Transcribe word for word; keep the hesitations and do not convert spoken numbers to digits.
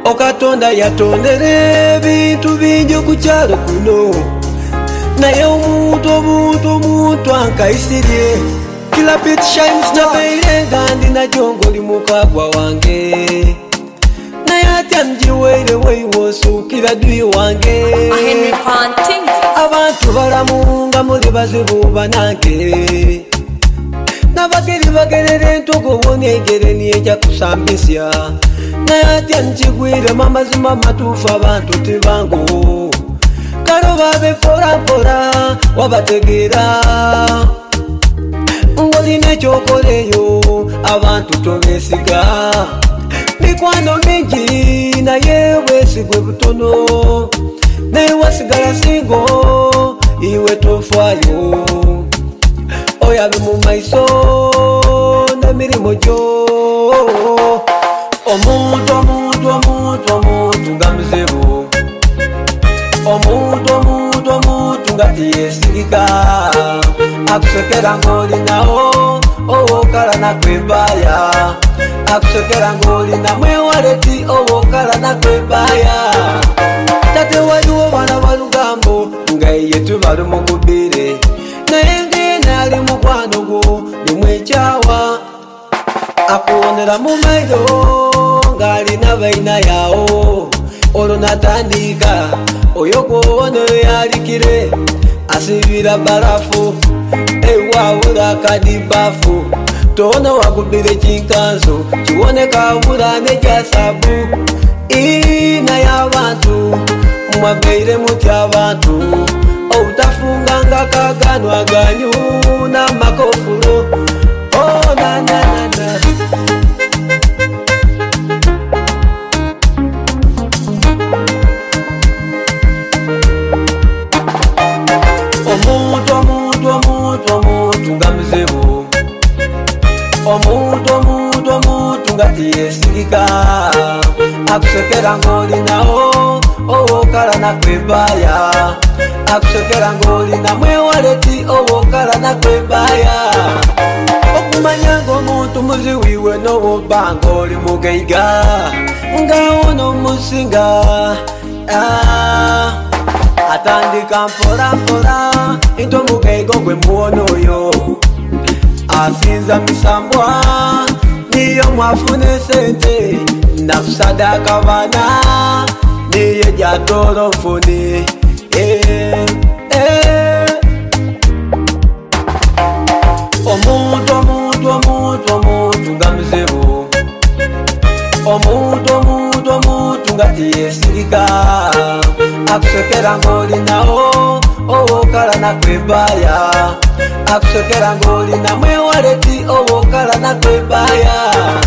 Okatonda yatondera ebintu bingi ku kyalo kuno, naye omuntu omuntu omuntu ankayisirye. Kila bit shines nabeire nga ndina jongoli mukagwa wange, naye atya njiweire weiwosukira dwi wange. Abantu balamu nga muli bazibu banange, nabageri bagerera entogo wonegere niyeja kusambisya, naye atya njigwire mamazima matuufu abantu tibangu. Kalo babe fora fora wabategeera, ngolina ekyokoleyo abantu tobesiga. Mikwano mingi naye bwesigwe butono, naye wasigala singo iwe tofaayo. Oyabe mu maiso n'emirimo gyo. Omuntu omuntu omuntu omuntu nga muzibu, omuntu omuntu omuntu nga tiyesigika. Akusekera ng'olinawo owokala nakwebaya, akusekera ng'olina mwewaleti owokala nakwebaya. Tate waliwo bana balugambo nga iye tubali mukubire, naye ngena ali mukwano gwo nimwekyawa. Akuwonera mu mailo ng'alina baina yawo, olwo natandika oyo gwowona oyo yalikire asibira barafu ewawula kadibafu. Tona wagubire kinkanzo kiwoneka abula nejasabu. Ina y'abantu mwabeire mutya abantu, obutafunganga kaganwa ganyu n'amakofulo. Oh na na na na. Omuntu omuntu omuntu omuntu nga muzibu, omuntu omuntu omuntu nga tiyesigika. Akusekera ng'olinawo owokala nakwebaya, akusekera ng'olina mwewaleti owokala nakwebaya. Okumanya ng'omuntu muziwiwe n'obubanga oli mugaiga, ngawo n'omusinga. Ah, atandika mpola mpola into omugaiga gwe muwona oyo asinza misambwa, niyo mwafune sente nakusadaka bana, niye jatolo mfuni. Eh, eh. Omuntu omuntu omuntu omuntu nga muzibu, omuntu omuntu omuntu nga tiyesigika. Akusekera ng'olinawo owokala nakwebaya, akusekera ng'olina mwewaleti owokala nakwebaya.